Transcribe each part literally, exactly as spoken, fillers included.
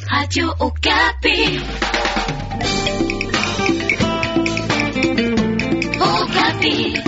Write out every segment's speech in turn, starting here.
Radio Okapi. Okapi.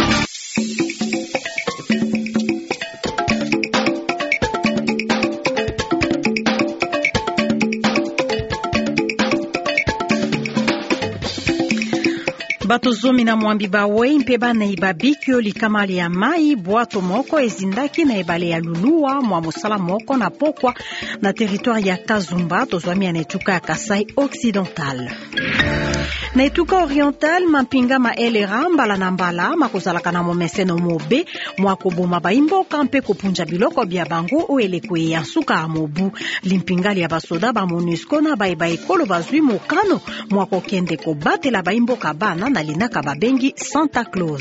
Bato zomi na mwambi bawe mpe bana ibabiki likamali ya mai bwato moko ezindaki na ebale ya Lulua mwa mosala moko na pokwa na territoire ya Kazumba tozwami ya netuka ya Kasai Occidental. Na etuka oriental mampinga ma elera mbala na mbala makozalaka na momeseno mobe mwa koboma baimboka mpe kopunja biloko bya bango oelekwe ya nsuka ya mobu limpingali ya basoda ba MONUSCO na baeba ekolo bazwi mokano mwa kokende kobatela baimboka bana na linaka babengi Santa Claus.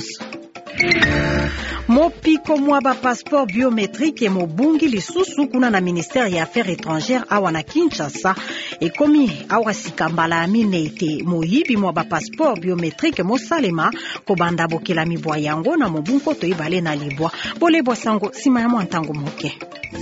Mopiko mwa ba passeport biométrique mobungi lisusu kuna na ministère ya affaires étrangères awa na Kinshasa ekomi awa sikambala amine ete moyibi mwa ba passeport biométrique mosalema kobanda bokela mibwa yango na mobunko to ibale na libwa bolebwa sango sima ya mwantango moke.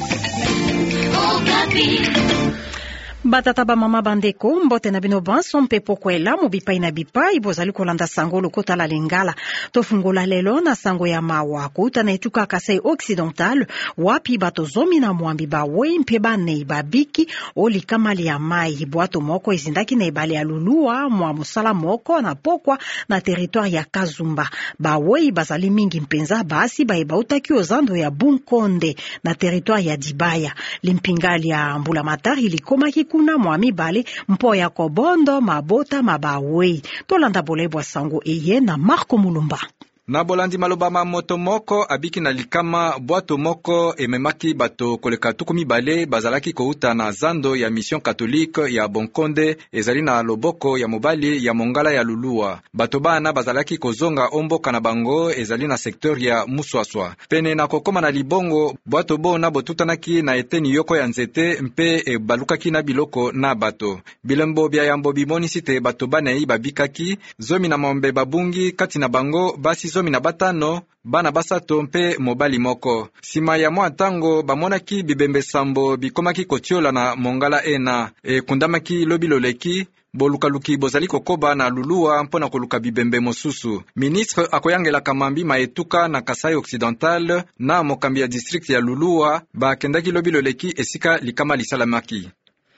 Batata ba mama bandeko mbote na bino banso mpe pokwela mobipai na bipai bozali kolanda sango lokota la lingala tofungola lelo na sango ya mawa kuta na etuka Kasai Occidental wapi bato zomi na mwambi bawe mpe bane babiki oli kamali ya mai bwato moko ezindaki na ebale ya Lulua mwa mosala moko na pokwa na territoire ya Kazumba bawe bazali mingi mpenza basi baeba utaki ozando ya Bunkonde na territoire ya Dibaya limpingali ya Mbula Matari likomaki kuna mwami bale mpo ya kobondo mabota mabawe tolanda bolebwa sango eye na Marco Mulumba. Na bolandi maloba ma moto moko abiki na likama bwato moko ememaki bato koleka tukumi bale bazalaki kouta na zando ya mission catholique ya Bonkonde ezali na loboko ya mobali ya Mongala ya Lulua. Bato bana bazalaki kozonga omboka na bango ezali na sektor ya Muswaswa. Pene na kokoma na libongo bwato bona botutanaki na eteni yoko ya nzete mpe e balukaki na biloko na bato. Bilembo bya yambo bimoni site bato bana yi babikaki zomi na mombe babungi kati na bango basi zomi na batano bana basato mpe mobali moko. Sima ya mwa tango bamonaki bibembe sambo bikomaki kotiola na Mongala ena e kundamaki lobi loleki bolukaluki bozali kokoba na Lulua mpona koluka bibembe mosusu. Ministre akoyangela kamambi maetuka na Kasai Occidental na mokambi ya district ya Lulua bakendaki lobi loleki esika likama lisalamaki.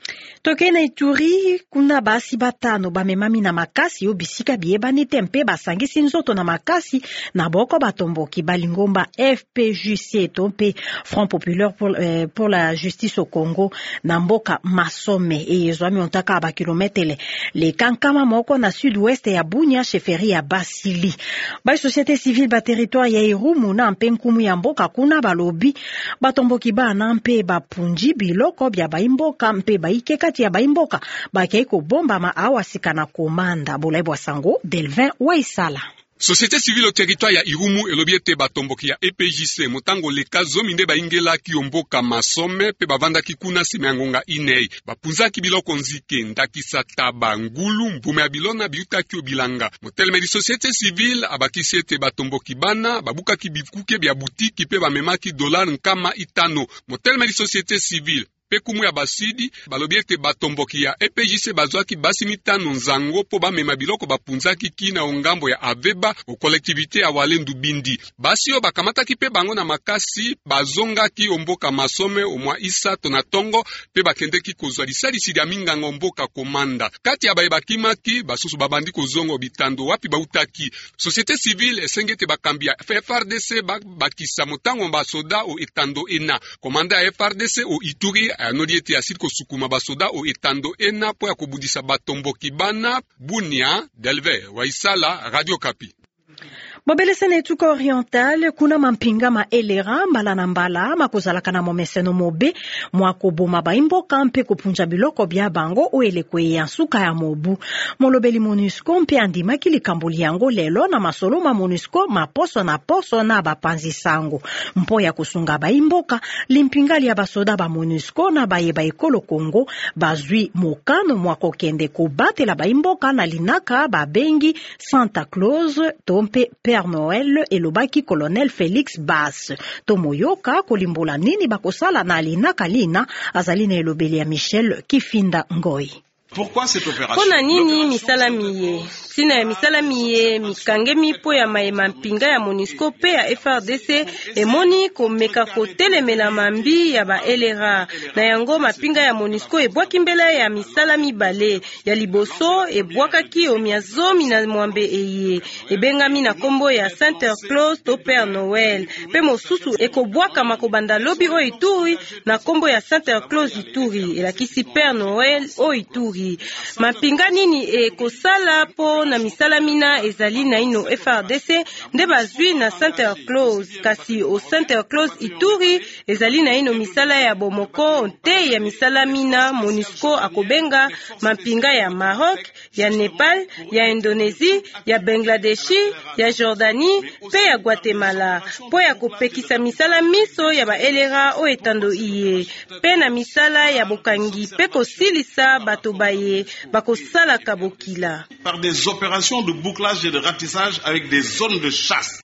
Toke na Ituri kuna basi batano bamemami na makasi obisika biyebani tempe basangisi nzoto na makasi na boko batomboki balingomba F P J C tompe Front Populaire pour, euh, pour la Justice au Congo na mboka Masome ezwami ontaka ba kilometele le kankama moko na sud-ouest ya Bunia chefferie ya Basili ba société civile ba territoire ya Irumu na mpe nkumu ya mboka kuna balobi batomboki bana mpe bapunji biloko bya baimboka mpe baike kati ya baimboka bakei ko bomba ma awasika na komanda bolaibwa sango Delvin Waisala. Société civile au territoire ya Irumu elobiete batomboki ya E P J C motango leka zomi nde baingela ki omboka Masome pe bavanda ki kuna sima ngonga inei bapunzaki biloko nzike ndakisa taba ngulu mbume ya bilona biuta ki obilanga motelme di société civile abakisi ete batomboki bana babuka ki bikuke bya butiki pe bamemaki dollar nkama itano motelme di société civile pe kumu ya basidi balobiete batomboki ya E P J C bazwaki basi mitano nzango po bamema biloko bapunzaki kina ongambo ya Aveba o collectivité ya Walendu Bindi basi yo bakamataki pe bango na makasi bazongaki omboka Masome omwa Isato na Tongo pe bakendeki kozwa lisalisi ya mingango mboka komanda kati ya bayebakimaki basusu babandi kozongo bitando wapi bautaki société civile esengete bakambi ya F R D C bakisa motango basoda o etando ena komanda ya F R D C o Ituri anodiete ya siko sukuma basoda o etando ena po ya kobudisa batomboki bana Bunia Delve Waisala Radio Kapi. Bobele sene etuka oriental kuna mampinga ma elera mbala na mbala makozalaka na momeseno mobe mwako boma baimboka mpe kopunja biloko bya bango oelekwe ya nsuka ya mobu molobeli MONUSCO mpe andimaki likambo yango lelo na masolo ma MONUSCO maposo na poso na bapanzi sango mpo ya kusunga baimboka limpingali ya basoda ba MONUSCO na bayeba ekolo Kongo bazwi mokano mwako kende kobatela baimboka na linaka babengi Santa Claus tompe pe Père Noël elobaki colonel Félix Basse. Tomoyoka kolimbola nini bakosala na alina kalina azali na elobeli ya Michel Kifinda Ngoi. Pourquoi cette opération? Pona nini misala miye? Sina ya misala miye mikange mipo ya maema mpinga ya MONUSCO pe ya F R D C emoni komeka kotelemela mambi ya ba L R A. Na yango mapinga ya MONUSCO ebwaki mbela ya misala mibale ya liboso ebwakaki omia zomi na mwambe eye. Ebengami na kombo ya Santa Claus to Père Noël. Pe mosusu ekobwaka makobanda lobi o Ituri na kombo ya Santa Claus Ituri. Elakisi Père Noël o Ituri. Mapinga nini e kosala po na misala mina ezali na ino F R D C nde bazwi na Santa Claus kasi o Santa Claus Ituri ezali na ino misala ya bomoko te ya misala mina MONUSCO akobenga mapinga ya Maroc, ya Nepal, ya Indonesia, ya Bangladeshi, ya Jordanie pe ya Guatemala po ya kopekisa misala miso ya ba L R A o etando iye pe na misala ya bokangi pe kosilisa bato baye bakosala kabokila par des opérations de bouclage et de ratissage avec des zones de chasse.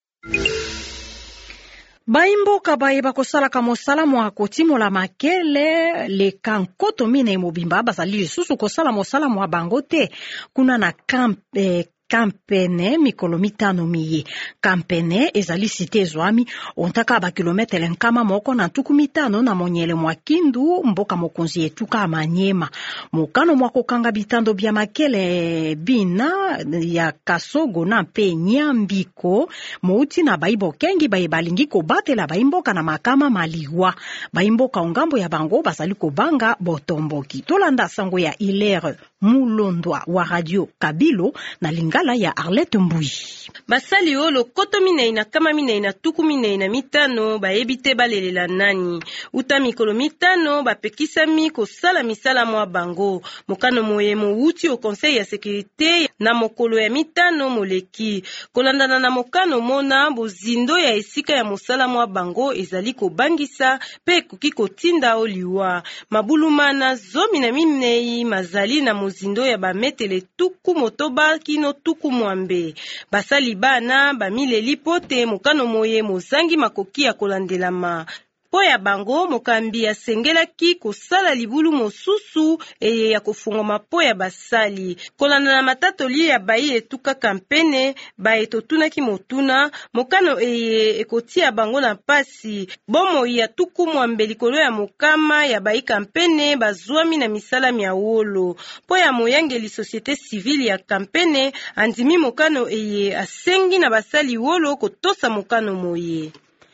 Baimboka baye bakosalaka mosala mwa kotimola makele le kankoto mine mobimba bazali lisusu kosala mosala mwa bango te kuna na camp eh, Kampene mikolo mitano miye. Kampene ezali site ezwami ontaka ba kilometre nkama moko na tuku mitano na monyele mwa Kindu mboka mokonzi etuka amanyema. Mokano mwa kokanga bitando bya makele bina ya Kasogo na pe Nyambiko mouti na baibo kengi baye balingi kobatela baimboka na makama maliwa. Baimboka ongambo ya bango basali kobanga botomboki. Tolanda sango ya Hilaire Mulondwa wa Radio Kabilo na lingala ya Arlette Mbui. Basali olo koto minei na kama minei na tuku minei na mitano baebite balelela nani. Uta mikolo mitano bapekisami kosala misala mwa bango. Mokano moyemo uti au Conseil ya Sécurité na mokolo ya mitano moleki. Kolandana na mokano mona bozindo ya esika ya mosala mwa bango ezali kobangisa pe kuki kotinda oliwa. Mabulumana zomi na minei mazali na mozindo ya bametele tuku motoba kino tuku mwambe. Basali bana bamileli pote mokano moye mozangi makoki ya kolandelama. Po ya bango mokambi asengelaki kosala libulu mosusu eye ya kofungoma po ya basali. Kolanda na matatoli ya bayi etuka kampene ba etotunaki motuna mokano eye ekotia bango na pasi. Bomo ya tuku mwambe likolo ya mokama ya bayi kampene bazwami na misala mia wolo. Po ya moyangeli société civile ya kampene andimi mokano eye asengi na basali wolo kotosa mokano moye.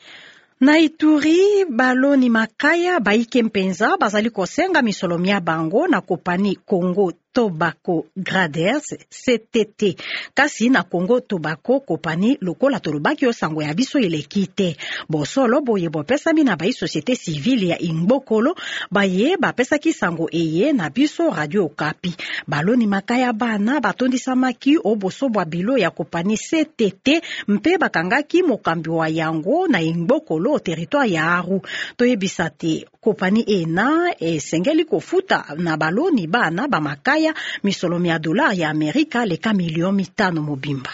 Na Ituri baloni makaya baike mpenza bazali kosenga misolomia bango na kopani Congo Tobacco Graders C T T kasi na Congo Tobacco kopani lokola tolobaki osango ya biso elekite bosolo boye bopesami na bayi société civile ya Ingbokolo baye bapesaki sango eye na biso Radio Okapi. Baloni makaya bana batondisamaki obosobwa bilo ya kopani C T T mpe bakangaki mokambi wa yango na Ingbokolo au territoire ya Aru. Toyebisa te kopani ena esengeli kofuta na baloni bana ba makaya misolomi ya dolar ya Amerika leka milion mitano mobimba.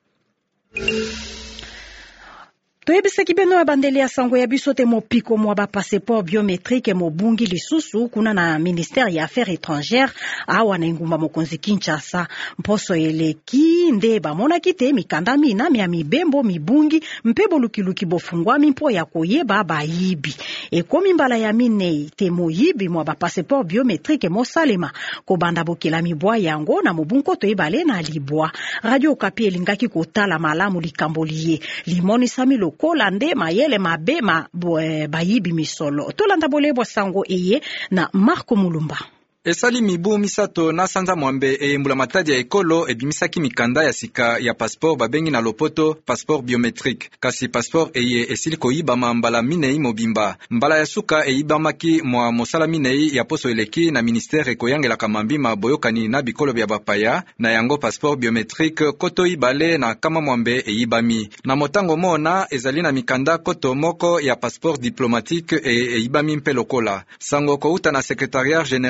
Toyebisaki beno ya bandeli ya sango ya biso te mopiko mwa ba passeport biométrique mobungi lisusu kuna na ministère ya affaires étrangères awa na ngumba mokonzi Kinshasa. Mposo eleki nde bamonaki te mikanda mina mia mibembo mibungi mpe bolukiluki bofungwami mpo ya koyeba bayibi. Ekomi mbala ya minei te moyibi mwa ba passeport biométrique mosalema kobanda bokela mibwa yango na mobunko toyebale na libwa. Radio Okapi elingaki kotala malamu likamboliye limoni samilo kolande mayele mabema bayibi misolo. Tolanda bolebo sango eye na Marco Mulumba. Esali mibu misato na sanza mwambe e mbula matadi ya ekolo ebimisaki mikanda ya sika ya passeport babengi na lopoto passeport biométrique. Kasi passeport eye esili koyibama mbala minei mobimba. Mbala ya suka eyibamaki mwa mosala minei ya poso eleki na ministère ekoyangela kamambima boyokani na bikolo bya bapaya na yango passeport biométrique koto ibale na kama mwambe eyibami. Na motango mona ezali na mikanda koto moko ya passeport diplomatique e eyibami mpe lokola. Sango kouta na secrétariat général ya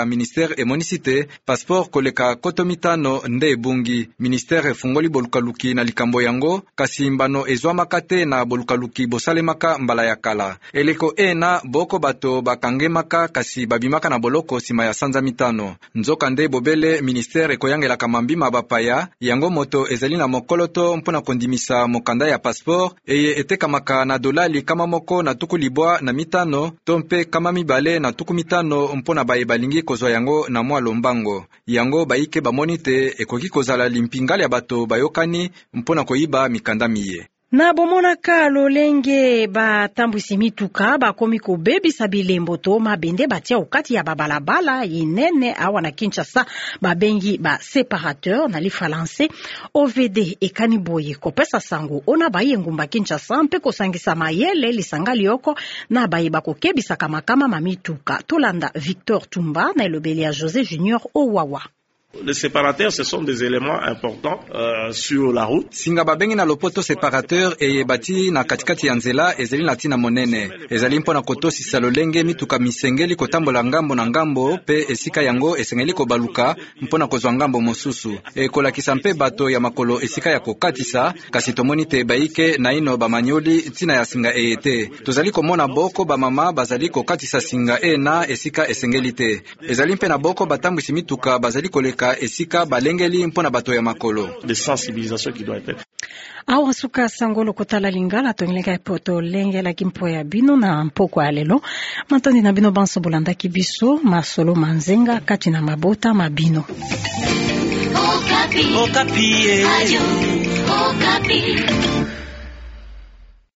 ya ministere emonisite passeport koleka koto mitano nde ebungi. Ministere efungoli bolukaluki na likambo yango kasi mbano ezwamaka te na bolukaluki bosalemaka mbala ya kala. Eleko ena boko bato bakangemaka kasi babimaka na boloko sima ya sanza mitano. Nzoka nde bobele ministere ekoyangelaka mambima bapaya yango moto ezali na mokoloto mpona kondimisa mokanda ya passeport eye etekamaka na dolali kama moko na tuku libwa na mitano to mpe kama mibale na tuku mitano mpona baye balingi kozwa yango na mwa lombango. Yango baike bamoni te ekoki kozala limpingali ya bato bayokani mpona koyiba mikanda miye. Na bomonaka lolenge batambwisi mituka bakomi kobebisa bilembo to mabende batia okati ya babalabala inene awa na Kinshasa babengi ba separateur na lifalanse O V D ekani boye kopesa sango ona baye ngumba Kinshasa mpe kosangisa mayele lisanga lioko na baye bakokebisa kamakama mamituka. Tolanda Victor Tumba na elobeli ya José Junior Owawa. Les séparateurs, ce sont des éléments importants euh, sur la route. Singa babengi na lopoto séparateur eye bati na katikati ya nzela ezali na tina monene. Ezali mpona kotosisa lolenge mituka misengeli kotambola ngambo na ngambo pe esika yango esengeli kobaluka mpona kozwa ngambo mosusu. E kolakisa mpe bato ya makolo esika ya kokatisa kasi tomoni te baike na ino bamanyoli tina ya singa eye te. Tozali komona boko bamama bazali kokatisa singa e na esika esengeli te. Ezali mpe na boko batambwisi mituka bazali koleka esika balengeli mpona bato ya makolo. De sensibilisation qui doit être. Awa suka sangolo kotala lingala tongeleka poto lengela kimpo ya bino na mpoko alelo. Matondi na bino banso bolanda kibiso masolo manzenga kati na mabota mabino. Okapi. Okapi. Radio Okapi.